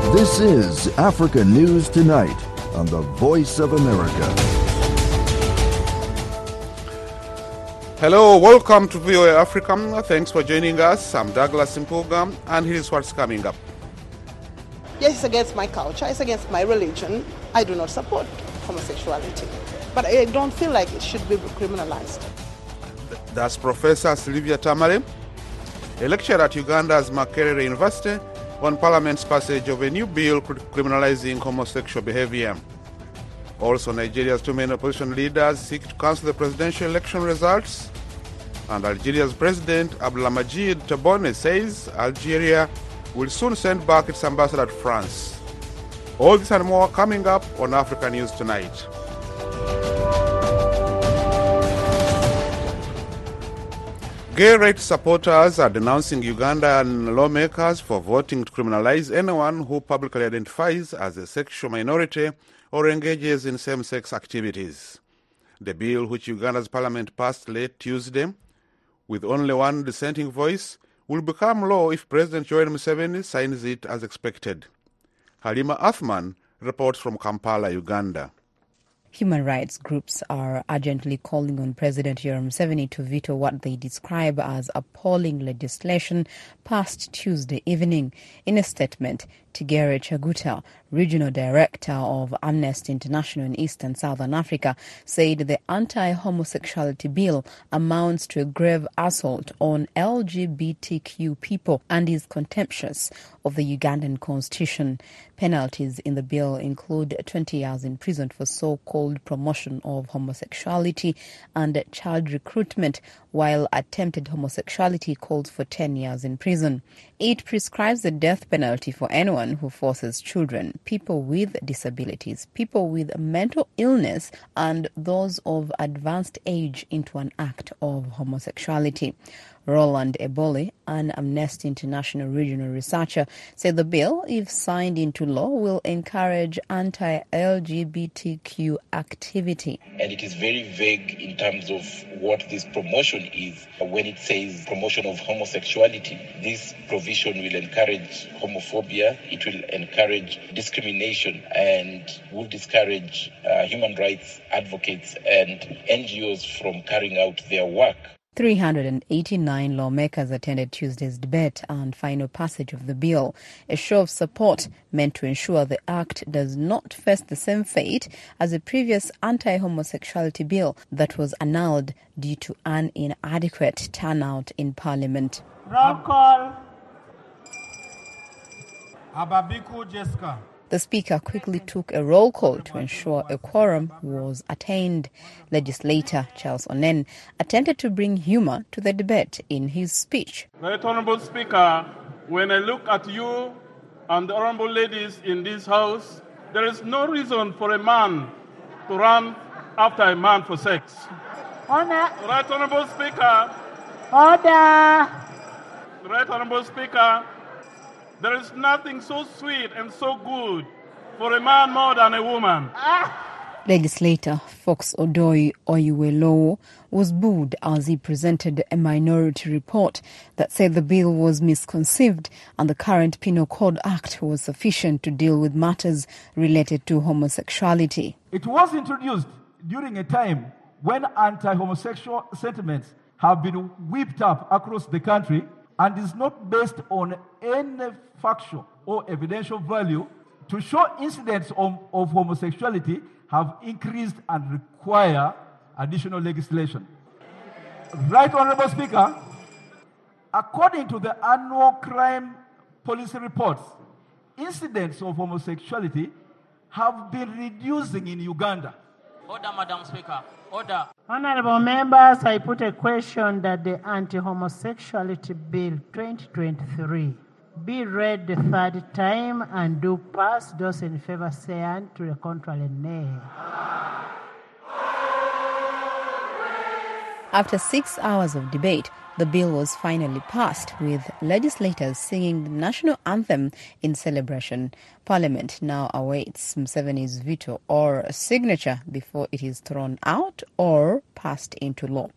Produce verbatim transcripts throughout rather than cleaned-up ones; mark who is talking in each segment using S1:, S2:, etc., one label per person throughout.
S1: This is Africa News Tonight on the Voice of America.
S2: Hello, welcome to V O A Africa. Thanks for joining us. I'm Douglas Mpuga, and here's what's coming up.
S3: Yes, it's against my culture, it's against my religion. I do not support homosexuality, but I don't feel like it should be criminalized.
S2: That's Professor Sylvia Tamale, a lecturer at Uganda's Makerere University, on Parliament's passage of a new bill criminalizing homosexual behavior. Also, Nigeria's two main opposition leaders seek to cancel the presidential election results. And Algeria's President Abdelmadjid Tebboune says Algeria will soon send back its ambassador to France. All this and more coming up on Africa News Tonight. Gay rights supporters are denouncing Ugandan lawmakers for voting to criminalize anyone who publicly identifies as a sexual minority or engages in same-sex activities. The bill, which Uganda's parliament passed late Tuesday, with only one dissenting voice, will become law if President Yoweri Museveni signs it as expected. Halima Athman reports from Kampala, Uganda.
S4: Human rights groups are urgently calling on President Yoweri Museveni to veto what they describe as appalling legislation passed Tuesday evening. In a statement, Tigere Chaguta, regional director of Amnesty International in East and Southern Africa, said the anti-homosexuality bill amounts to a grave assault on L G B T Q people and is contemptuous of the Ugandan constitution. Penalties in the bill include twenty years in prison for so-called promotion of homosexuality and child recruitment, while attempted homosexuality calls for ten years in prison. It prescribes the death penalty for anyone who forces children, people with disabilities, people with mental illness, and those of advanced age into an act of homosexuality. Roland Ebole, an Amnesty International regional researcher, said the bill, if signed into law, will encourage anti-L G B T Q activity.
S5: And it is very vague in terms of what this promotion is. When it says promotion of homosexuality, this provision will encourage homophobia, it will encourage discrimination, and will discourage uh, human rights advocates and N G Os from carrying out their work.
S4: three hundred eighty-nine lawmakers attended Tuesday's debate and final passage of the bill, a show of support meant to ensure the act does not face the same fate as a previous anti-homosexuality bill that was annulled due to an inadequate turnout in Parliament.
S6: Roll call. Ababiku Jessica.
S4: The Speaker quickly took a roll call to ensure a quorum was attained. Legislator Charles Onen attempted to bring humour to the debate in his speech.
S6: Right Honourable Speaker, when I look at you and the honourable ladies in this House, there is no reason for a man to run after a man for sex.
S7: Honor.
S6: Right Honourable Speaker.
S7: Order.
S6: Right Honourable Speaker. There is nothing so sweet and so good for a man more than a woman.
S7: Ah.
S4: Legislator Fox Odoi Oyuwelowo was booed as he presented a minority report that said the bill was misconceived and the current Penal Code Act was sufficient to deal with matters related to homosexuality.
S8: It was introduced during a time when anti-homosexual sentiments have been whipped up across the country and is not based on any factual or evidential value to show incidents of, of homosexuality have increased and require additional legislation. Right Honourable Speaker, according to the annual crime policy reports, incidents of homosexuality have been reducing in Uganda.
S9: Order, Madam Speaker. Order.
S7: Honourable members, I put a question that the Anti-Homosexuality Bill twenty twenty-three be read the third time and do pass. Those in favour say aye, to the contrary nay.
S4: After six hours of debate, the bill was finally passed, with legislators singing the national anthem in celebration. Parliament now awaits Museveni's veto or signature before it is thrown out or passed into law.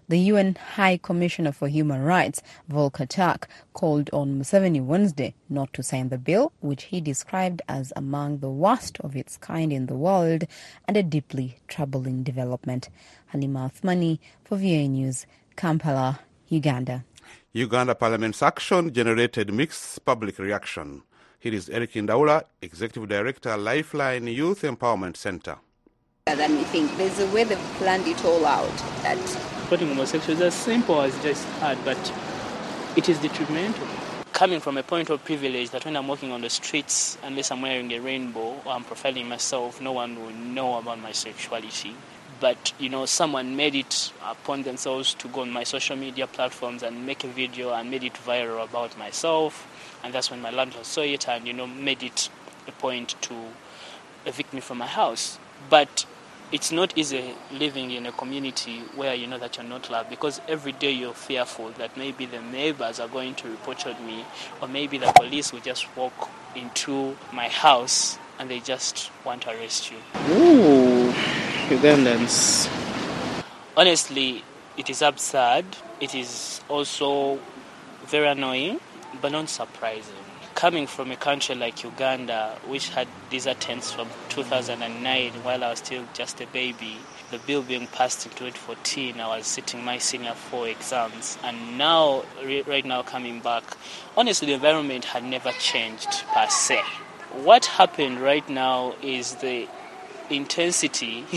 S4: The U N High Commissioner for Human Rights, Volker Turk, called on Museveni Wednesday not to sign the bill, which he described as among the worst of its kind in the world and a deeply troubling development. Halima Athmani for V O A News, Kampala, Uganda.
S2: Uganda Parliament's action generated mixed public reaction. Here is Eric Indaula, Executive Director, Lifeline Youth Empowerment Center.
S10: Than we think. There's a way they've planned it all out. That
S11: supporting homosexuals is as simple as just hard, but it is detrimental. Coming from a point of privilege that when I'm walking on the streets, unless I'm wearing a rainbow or I'm profiling myself, no one will know about my sexuality. But, you know, someone made it upon themselves to go on my social media platforms and make a video and made it viral about myself. And that's when my landlord saw it and, you know, made it a point to evict me from my house. But it's not easy living in a community where you know that you're not loved, because every day you're fearful that maybe the neighbors are going to report on me, or maybe the police will just walk into my house and they just want to arrest you.
S12: Ooh, Ugandans.
S11: Honestly, it is absurd. It is also very annoying, but not surprising. Coming from a country like Uganda, which had these attempts from two thousand nine while I was still just a baby, the bill being passed in twenty fourteen, I was sitting my senior four exams, and now, right now coming back, honestly, the environment had never changed per se. What happened right now is the intensity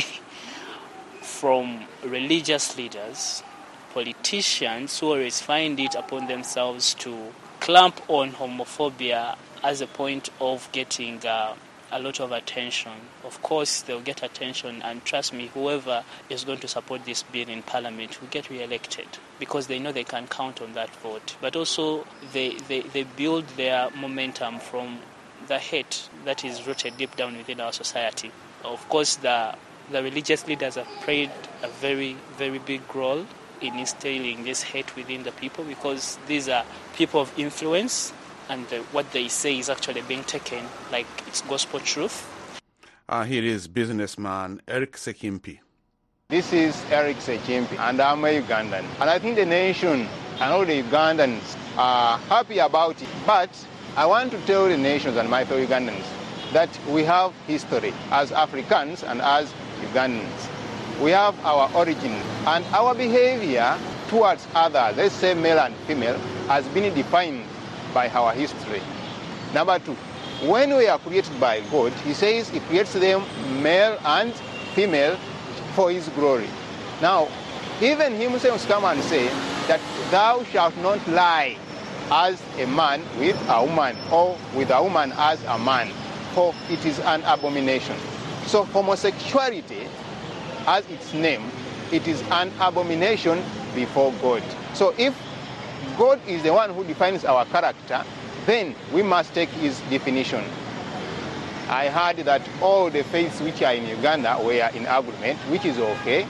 S11: from religious leaders, politicians who always find it upon themselves to clamp on homophobia as a point of getting uh, a lot of attention. Of course, they'll get attention, and trust me, whoever is going to support this bill in Parliament will get re-elected because they know they can count on that vote. But also, they, they, they build their momentum from the hate that is rooted deep down within our society. Of course, the, the religious leaders have played a very, very big role in instilling this hate within the people, because these are people of influence, and the, what they say is actually being taken like it's gospel truth.
S2: Uh, here is businessman Eric Sekimpi.
S13: This is Eric Sekimpi, and I'm a Ugandan. And I think the nation and all the Ugandans are happy about it. But I want to tell the nations and my fellow Ugandans that we have history as Africans and as Ugandans. We have our origin, and our behavior towards others, let's say male and female, has been defined by our history. Number two, when we are created by God, he says he creates them male and female for his glory. Now, even he himself come and say that thou shalt not lie as a man with a woman, or with a woman as a man, for it is an abomination. So homosexuality, as its name, it is an abomination before God. So if God is the one who defines our character, then we must take his definition. I heard that all the faiths which are in Uganda were in agreement, which is okay.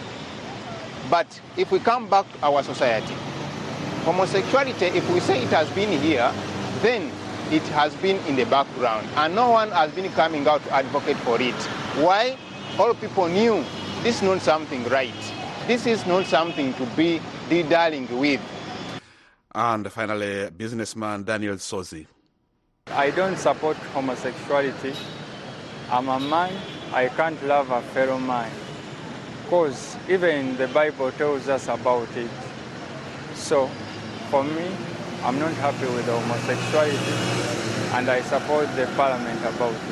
S13: But if we come back to our society, homosexuality, if we say it has been here, then it has been in the background, and no one has been coming out to advocate for it. Why? All people knew this is not something right. This is not something to be dilly-dallying with.
S2: And finally, businessman Daniel Sozi.
S14: I don't support homosexuality. I'm a man. I can't love a fellow man, because even the Bible tells us about it. So, for me, I'm not happy with homosexuality, and I support the parliament about it.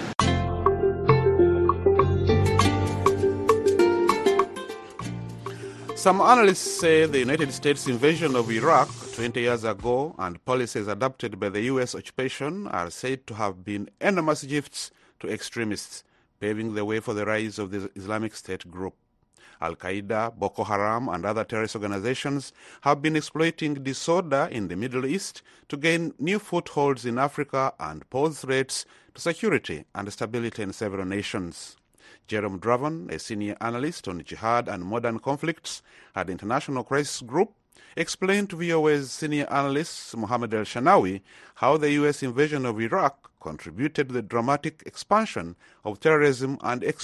S2: Some analysts say the United States invasion of Iraq twenty years ago and policies adopted by the U S occupation are said to have been enormous gifts to extremists, paving the way for the rise of the Islamic State group. Al-Qaeda, Boko Haram, and other terrorist organizations have been exploiting disorder in the Middle East to gain new footholds in Africa and pose threats to security and stability in several nations. Jerome Draven, a senior analyst on jihad and modern conflicts at the International Crisis Group, explained to V O A's senior analyst Mohammed El-Shanawi how the U S invasion of Iraq contributed to the dramatic expansion of terrorism and extremism in Africa.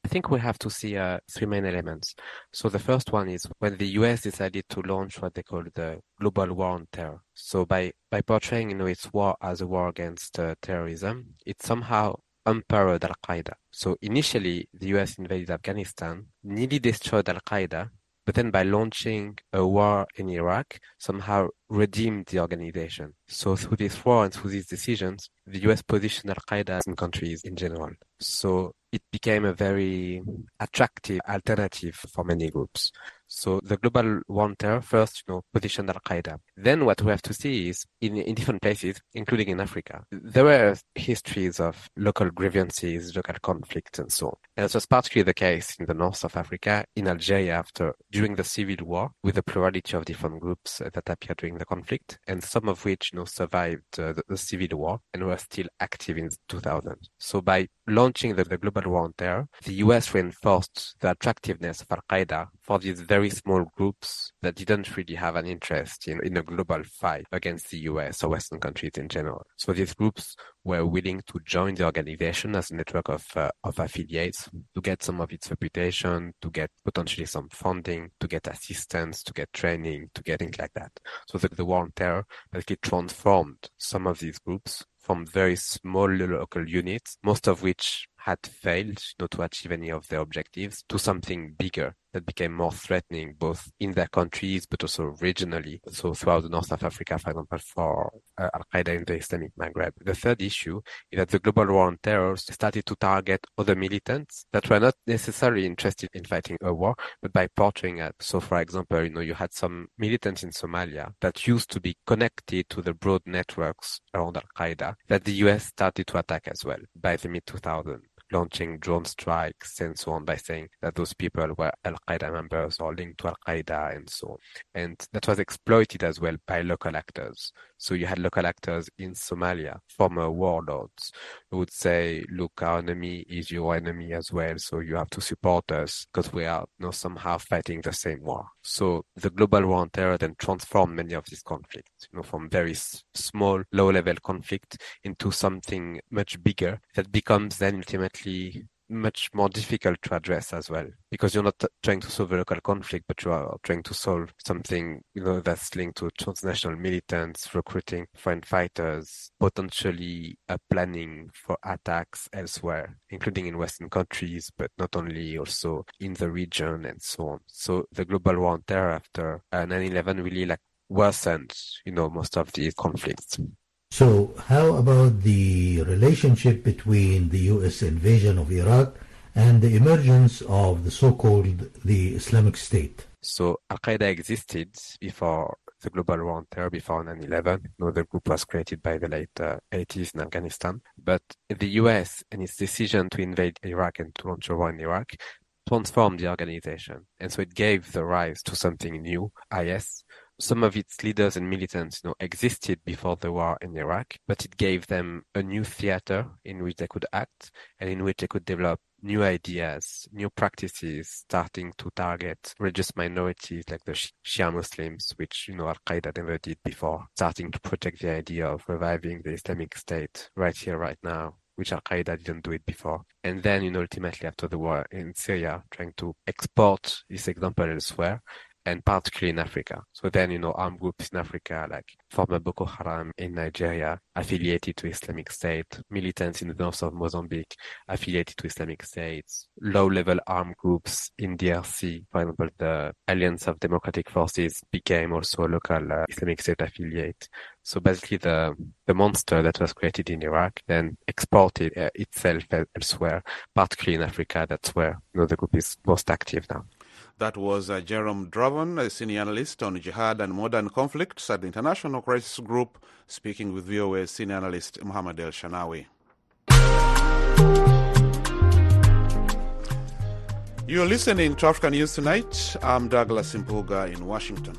S15: I think we have to see uh, three main elements. So the first one is when the U S decided to launch what they call the global war on terror. So by, by portraying, you know, its war as a war against uh, terrorism, it somehow empowered Al-Qaeda. So initially, the U S invaded Afghanistan, nearly destroyed Al-Qaeda, but then by launching a war in Iraq, somehow redeemed the organization. So through this war and through these decisions, the U S positioned Al-Qaeda in countries in general. So it became a very attractive alternative for many groups. So the global war on terror first, you know, positioned Al-Qaeda. Then what we have to see is in, in different places, including in Africa, there were histories of local grievances, local conflicts, and so on. And it was particularly the case in the north of Africa, in Algeria after, during the civil war, with a plurality of different groups uh, that appeared during the conflict, and some of which, you know, survived uh, the, the civil war and were still active in two thousand. So by launching the, the global war on terror, the U S reinforced the attractiveness of Al-Qaeda for these very small groups that didn't really have an interest in, in a global fight against the U S or Western countries in general. So these groups were willing to join the organization as a network of uh, of affiliates to get some of its reputation, to get potentially some funding, to get assistance, to get training, to get things like that. So the, the war on terror basically transformed some of these groups from very small local units, most of which had failed, you know, to achieve any of their objectives, to something bigger that became more threatening both in their countries but also regionally. So throughout the north of Africa, for example, for uh, Al-Qaeda in the Islamic Maghreb. The third issue is that the global war on terror started to target other militants that were not necessarily interested in fighting a war, but by portraying it. So for example, you know, you had some militants in Somalia that used to be connected to the broad networks around Al-Qaeda that the U S started to attack as well by the mid two thousands. Launching drone strikes and so on by saying that those people were Al-Qaeda members or linked to Al-Qaeda and so on. And that was exploited as well by local actors. So you had local actors in Somalia, former warlords, who would say, look, our enemy is your enemy as well, so you have to support us because we are, you know, somehow fighting the same war. So the global war on terror then transformed many of these conflicts, you know, from very s- small, low-level conflict into something much bigger that becomes then ultimately much more difficult to address as well, because you're not t- trying to solve a local conflict, but you are trying to solve something, you know, that's linked to transnational militants, recruiting foreign fighters, potentially uh, planning for attacks elsewhere, including in Western countries, but not only, also in the region and so on. So the global war on terror after uh, nine eleven really like worsened, you know, most of these conflicts.
S16: So how about the relationship between the U S invasion of Iraq and the emergence of the so-called the Islamic State?
S15: So Al-Qaeda existed before the global war on terror, before nine eleven. You know, the group was created by the late uh, eighties in Afghanistan. But the U S and its decision to invade Iraq and to launch a war in Iraq transformed the organization. And so it gave the rise to something new, I S. Some of its leaders and militants, you know, existed before the war in Iraq, but it gave them a new theater in which they could act and in which they could develop new ideas, new practices, starting to target religious minorities like the Shia Muslims, which, you know, Al-Qaeda never did before, starting to project the idea of reviving the Islamic State right here, right now, which Al-Qaeda didn't do it before. And then, you know, ultimately after the war in Syria, trying to export this example elsewhere, and particularly in Africa. So then, you know, armed groups in Africa, like former Boko Haram in Nigeria, affiliated to Islamic State, militants in the north of Mozambique, affiliated to Islamic States, low-level armed groups in D R C, for example, the Alliance of Democratic Forces became also a local uh, Islamic State affiliate. So basically the the monster that was created in Iraq then exported uh, itself elsewhere, particularly in Africa. That's where, you know, the group is most active now.
S2: That was uh, Jerome Draven, a senior analyst on jihad and modern conflicts at the International Crisis Group, speaking with V O A senior analyst Mohammed El Shanawi. You're listening to African News Tonight. I'm Douglas Impuga in Washington.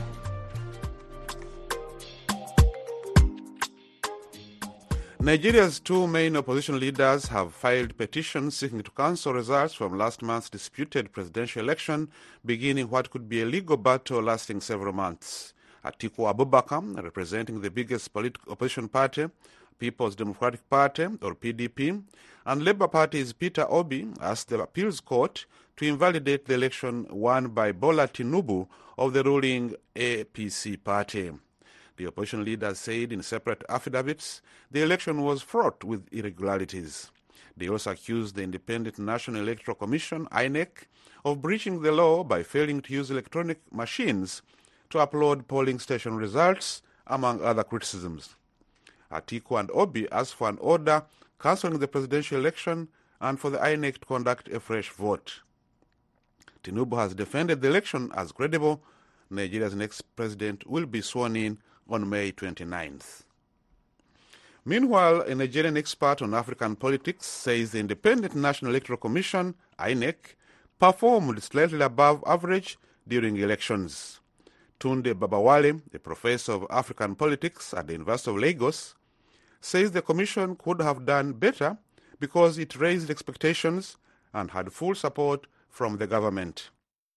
S2: Nigeria's two main opposition leaders have filed petitions seeking to cancel results from last month's disputed presidential election, beginning what could be a legal battle lasting several months. Atiku Abubakar, representing the biggest political opposition party, People's Democratic Party, or P D P, and Labour Party's Peter Obi asked the appeals court to invalidate the election won by Bola Tinubu of the ruling A P C party. The opposition leaders said in separate affidavits the election was fraught with irregularities. They also accused the Independent National Electoral Commission, I N E C, of breaching the law by failing to use electronic machines to upload polling station results, among other criticisms. Atiku and Obi asked for an order cancelling the presidential election and for the I N E C to conduct a fresh vote. Tinubu has defended the election as credible. Nigeria's next president will be sworn in on May twenty-ninth. Meanwhile, a Nigerian expert on African politics says the Independent National Electoral Commission, I N E C, performed slightly above average during elections. Tunde Babawale, a professor of African politics at the University of Lagos, says the commission could have done better because it raised expectations and had full support from the government.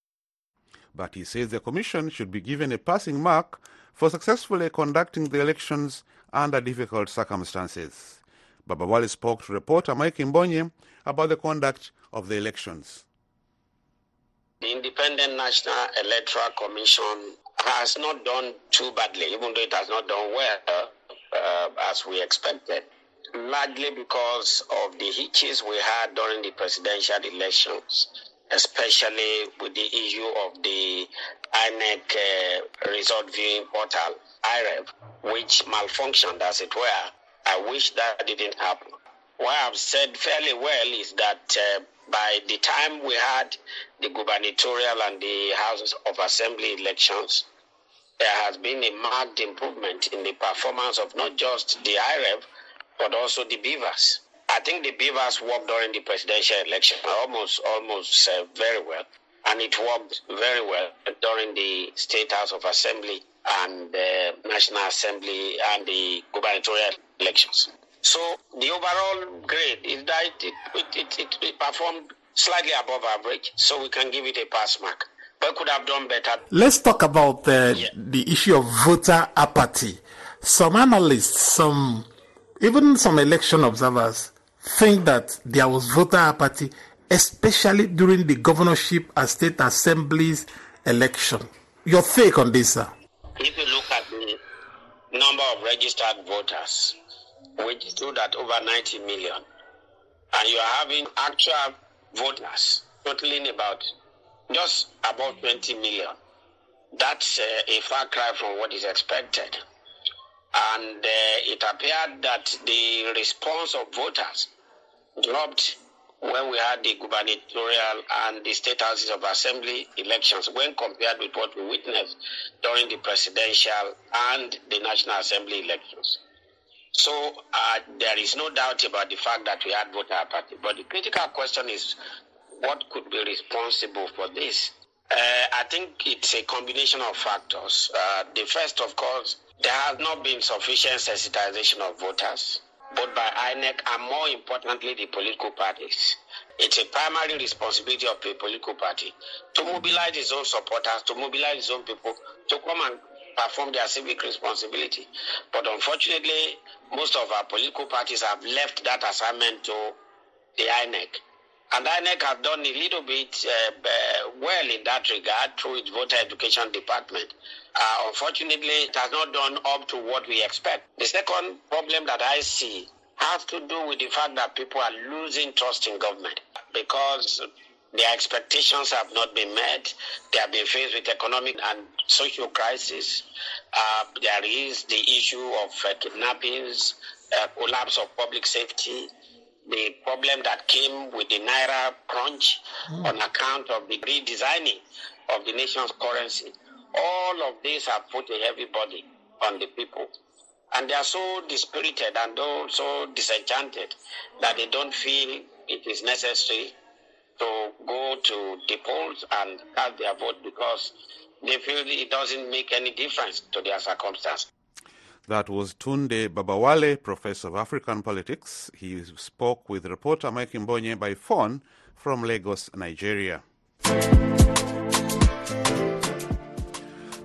S2: But he says the commission should be given a passing mark for successfully conducting the elections under difficult circumstances. Babawale spoke to reporter Mike Mbonye about the conduct of the elections.
S17: The Independent National Electoral Commission has not done too badly, even though it has not done well uh, as we expected, largely because of the hitches we had during the presidential elections, especially with the issue of the I N E C uh, result viewing portal, I R E V, which malfunctioned, as it were. I wish that didn't happen. What I've said fairly well is that uh, by the time we had the gubernatorial and the House of Assembly elections, there has been a marked improvement in the performance of not just the I R E V, but also the Beavers. I think the Beavers worked during the presidential election almost, almost uh, very well, and it worked very well during the State House of Assembly and the National Assembly and the gubernatorial elections. So the overall grade is that it, it, it, it, it performed slightly above average, so we can give it a pass mark. But could have done better.
S18: Let's talk about uh, yeah. the issue of voter apathy. Some analysts, some even some election observers think that there was voter apathy, especially during the governorship and state assemblies election. Your take on this, sir?
S17: If you look at the number of registered voters, which stood at over ninety million, and you are having actual voters totaling about just about twenty million, that's uh, a far cry from what is expected. And uh, it appeared that the response of voters dropped when we had the gubernatorial and the state houses of assembly elections when compared with what we witnessed during the presidential and the National Assembly elections. So uh, there is no doubt about the fact that we had voter apathy. But the critical question is, what could be responsible for this? Uh, I think it's a combination of factors. Uh, the first, of course, there has not been sufficient sensitization of voters, both by I N E C and, more importantly, the political parties. It's a primary responsibility of the political party to mobilize its own supporters, to mobilize its own people, to come and perform their civic responsibility. But unfortunately, most of our political parties have left that assignment to the I N E C. And I N E C has done a little bit uh, uh, well in that regard through its voter education department. Uh, unfortunately, it has not done up to what we expect. The second problem that I see has to do with the fact that people are losing trust in government because their expectations have not been met. They have been faced with economic and social crisis. Uh, there is the issue of uh, kidnappings, uh, collapse of public safety, the problem that came with the Naira crunch mm. on account of the redesigning of the nation's currency. All of these have put a heavy burden on the people. And they are so dispirited and so disenchanted that they don't feel it is necessary to go to the polls and cast their vote because they feel it doesn't make any difference to their circumstance.
S2: That was Tunde Babawale, professor of African politics. He spoke with reporter Mike Mbonye by phone from Lagos, Nigeria.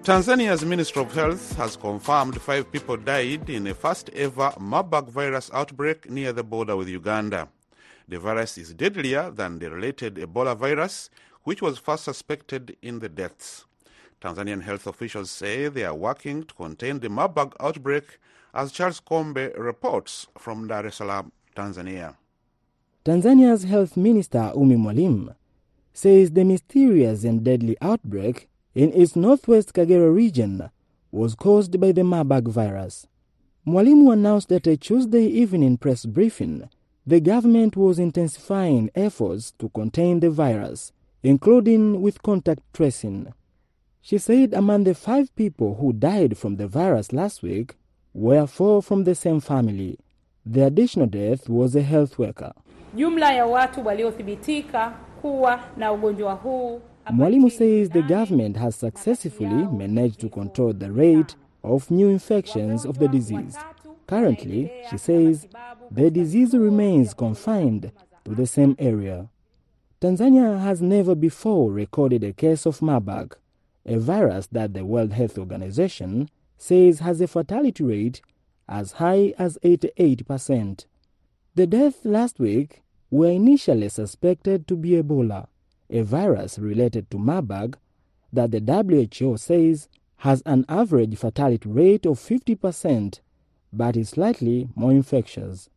S2: Tanzania's Ministry of Health has confirmed five people died in a first-ever Marburg virus outbreak near the border with Uganda. The virus is deadlier than the related Ebola virus, which was first suspected in the deaths. Tanzanian health officials say they are working to contain the Marburg outbreak, as Charles Kombe reports from Dar es Salaam, Tanzania.
S19: Tanzania's Health Minister Umi Mwalimu says the mysterious and deadly outbreak in its northwest Kagera region was caused by the Marburg virus. Mwalimu announced at a Tuesday evening press briefing the government was intensifying efforts to contain the virus, including with contact tracing. She said among the five people who died from the virus last week were four from the same family. The additional death was a health worker.
S20: Jumla ya watu waliothibitika kuwa na ugonjwa huu.
S19: Mwalimu says the government has successfully managed to control the rate of new infections of the disease. Currently, she says, the disease remains confined to the same area. Tanzania has never before recorded a case of Marburg, a virus that the World Health Organization says has a fatality rate as high as eighty-eight percent. The deaths last week were initially suspected to be Ebola, a virus related to Marburg that the W H O says has an average fatality rate of fifty percent but is slightly more infectious.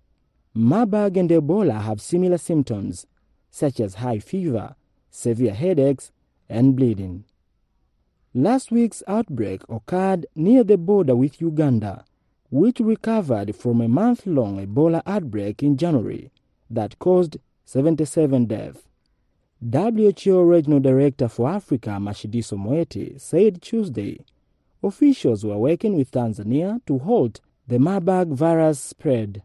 S19: Marburg and Ebola have similar symptoms, such as high fever, severe headaches, and bleeding. Last week's outbreak occurred near the border with Uganda, which recovered from a month-long Ebola outbreak in January that caused seventy-seven deaths. W H O Regional Director for Africa, Mashidiso Moeti, said Tuesday officials were working with Tanzania to halt the Marburg virus spread.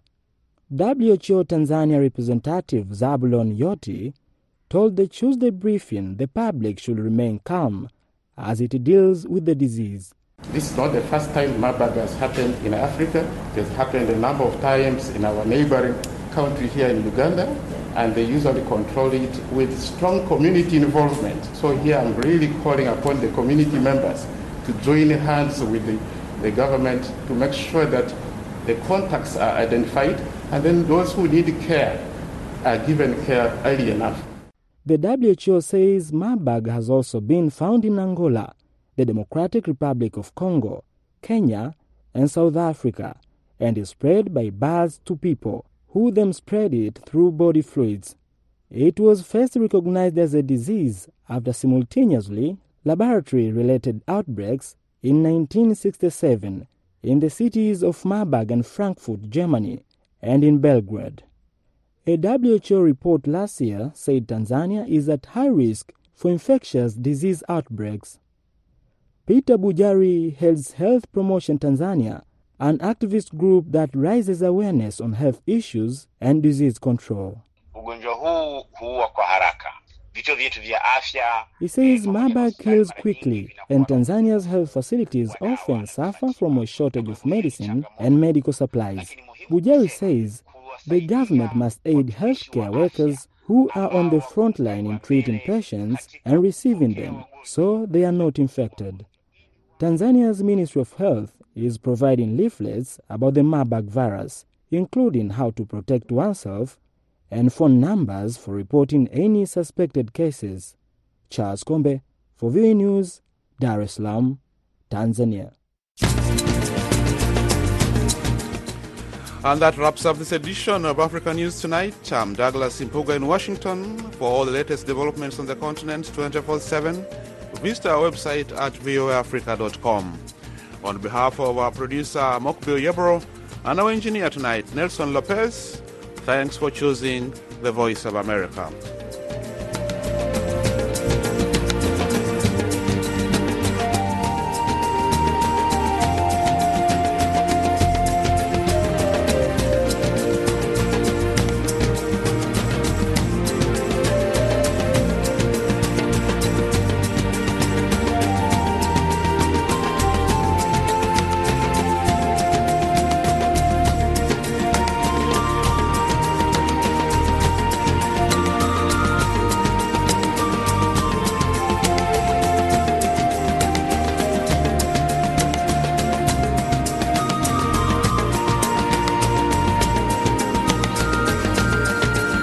S19: W H O Tanzania representative Zabulon Yoti told the Tuesday briefing the public should remain calm as it deals with the disease.
S21: This is not the first time Marburg has happened in Africa. It has happened a number of times in our neighboring country here in Uganda, and they usually control it with strong community involvement. So here I'm really calling upon the community members to join hands with the, the government to make sure that the contacts are identified, and then those who need care are given care early enough.
S19: The W H O says Marburg has also been found in Angola, the Democratic Republic of Congo, Kenya, and South Africa, and is spread by birds to people, who then spread it through body fluids. It was first recognized as a disease after simultaneously laboratory-related outbreaks in nineteen sixty-seven in the cities of Marburg and Frankfurt, Germany, and in Belgrade. A W H O report last year said Tanzania is at high risk for infectious disease outbreaks. Peter Bujari heads Health Promotion Tanzania, an activist group that raises awareness on health issues and disease control. He says Marburg kills quickly, and Tanzania's health facilities often suffer from a shortage of medicine and medical supplies. Bujari says the government must aid healthcare workers who are on the front line in treating patients and receiving them, so they are not infected. Tanzania's Ministry of Health is providing leaflets about the Marburg virus, including how to protect oneself and phone numbers for reporting any suspected cases. Charles Kombe, for V O A News, Dar es Salaam, Tanzania.
S2: And that wraps up this edition of Africa News Tonight. I'm Douglas Impuga in Washington. For all the latest developments on the continent twenty-four seven, visit our website at v o a africa dot com. On behalf of our producer, Mokbil Yebro, and our engineer tonight, Nelson Lopez, thanks for choosing the Voice of America.